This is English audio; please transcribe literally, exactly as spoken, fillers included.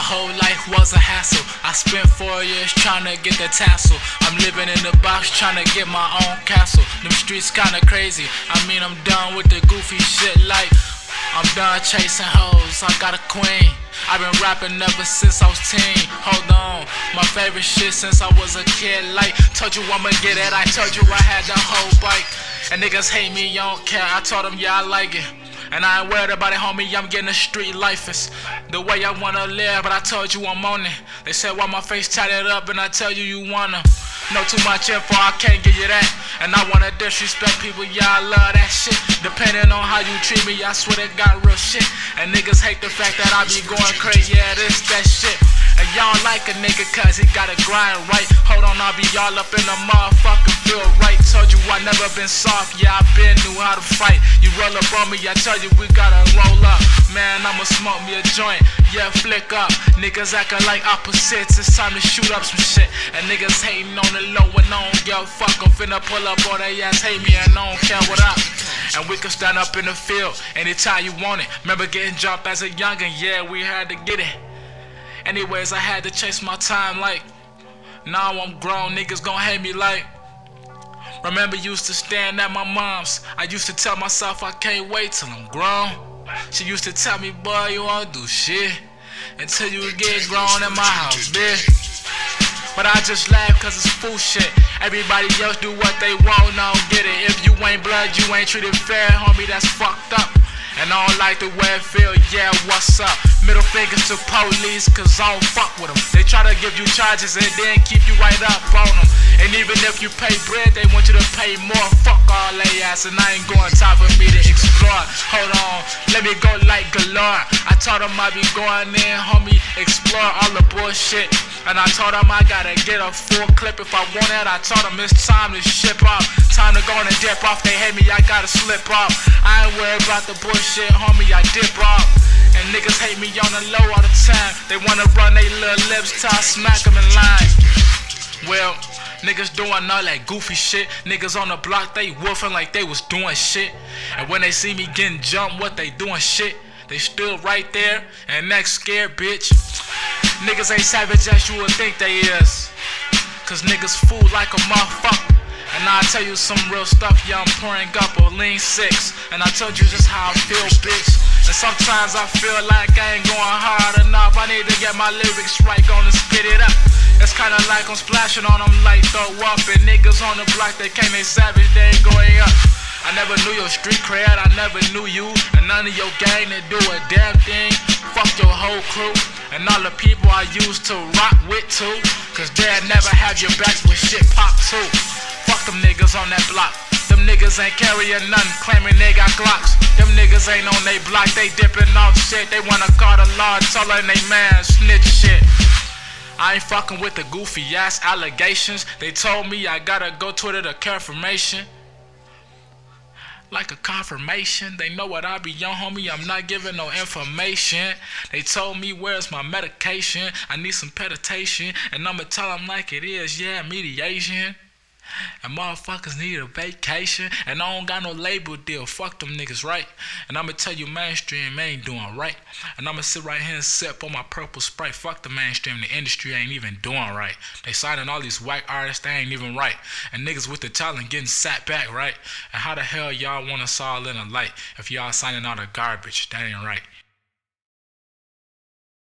whole life was a hassle. I spent four years trying to get the tassel. I'm living in the box trying to get my own castle. Them streets kinda crazy. I mean, I'm done with the goofy shit like I'm done chasing hoes. I got a queen. I've been rapping ever since I was teen. Hold on, my favorite shit since I was a kid. Like, told you I'ma get it. I told you I had the whole bike. And niggas hate me, you don't care. I told them, yeah, I like it. And I ain't worried about it, homie, I'm getting a street life. It's the way I wanna live, but I told you I'm on it. They said, why my face tatted up, and I tell you you wanna. Know too much info, I can't give you that. And I wanna disrespect people, yeah, I love that shit. Depending on how you treat me, I swear they got real shit. And niggas hate the fact that I be going crazy, yeah, this, that shit. And y'all like a nigga cause he gotta grind right. Hold on, I'll be all up in the motherfucking feel right. Told you I never been soft, yeah, I been knew how to fight. You roll up on me, I tell you we gotta roll up. Man, I'ma smoke me a joint, yeah, flick up. Niggas acting like opposites, it's time to shoot up some shit. And niggas hating on the low and I don't give a fuck. I'm finna pull up on they ass, hate me and I don't care what up. And we can stand up in the field anytime you want it. Remember getting jumped as a youngin', yeah, we had to get it. Anyways, I had to chase my time like, now I'm grown, niggas gon' hate me like. Remember used to stand at my mom's. I used to tell myself I can't wait till I'm grown. She used to tell me, boy, you won't do shit until you get grown in my house, bitch. But I just laugh cause it's fool shit. Everybody else do what they want, I don't get it. If you ain't blood, you ain't treated fair, homie, that's fucked up. And I don't like the way it feel, yeah, what's up? Middle fingers to police, cause I don't fuck with them. They try to give you charges and then keep you right up on them. And even if you pay bread, they want you to pay more. Fuck all they ass, and I ain't going time for me to explore. Hold on, let me go like galore. I told them I be going in, homie, explore all the bullshit. And I told them I gotta get a full clip if I want it. I told them it's time to ship off. Time to go and dip off. They hate me, I gotta slip off. I ain't worried about the bullshit, homie, I dip off. And niggas hate me on the low all the time. They wanna run they little lips till I smack them in line. Well, niggas doing all that goofy shit. Niggas on the block, they woofing like they was doing shit. And when they see me getting jumped, what they doing shit? They still right there and next scared, bitch. Niggas ain't savage as you would think they is. Cause niggas fool like a motherfucker. And I tell you some real stuff, yeah, I'm pouring up a lean six. And I told you just how I feel, bitch. And sometimes I feel like I ain't going hard enough. I need to get my lyrics right, gonna spit it up. It's kinda like I'm splashing on them like throw up. And niggas on the block, they can't, they savage, they ain't going up. I never knew your street cred, I never knew you. And none of your gang to do a damn thing. Fuck your whole crew. And all the people I used to rock with too. Cause they'd never have your back with shit pop too. Fuck them niggas on that block. Them niggas ain't carrying nothing, claiming they got Glocks. Them niggas ain't on they block, they dipping off shit. They wanna call the law, telling they man snitch shit. I ain't fucking with the goofy ass allegations. They told me I gotta go Twitter to confirmation. Like a confirmation, they know what I be on, homie, I'm not giving no information. They told me where's my medication, I need some meditation. And I'ma tell them like it is, yeah, mediation. And motherfuckers need a vacation. And I don't got no label deal, fuck them niggas, right? And I'ma tell you mainstream ain't doing right. And I'ma sit right here and sip on my purple Sprite. Fuck the mainstream, the industry ain't even doing right. They signing all these white artists, they ain't even right. And niggas with the talent getting sat back, right? And how the hell y'all want us all in a light if y'all signing all the garbage? That ain't right.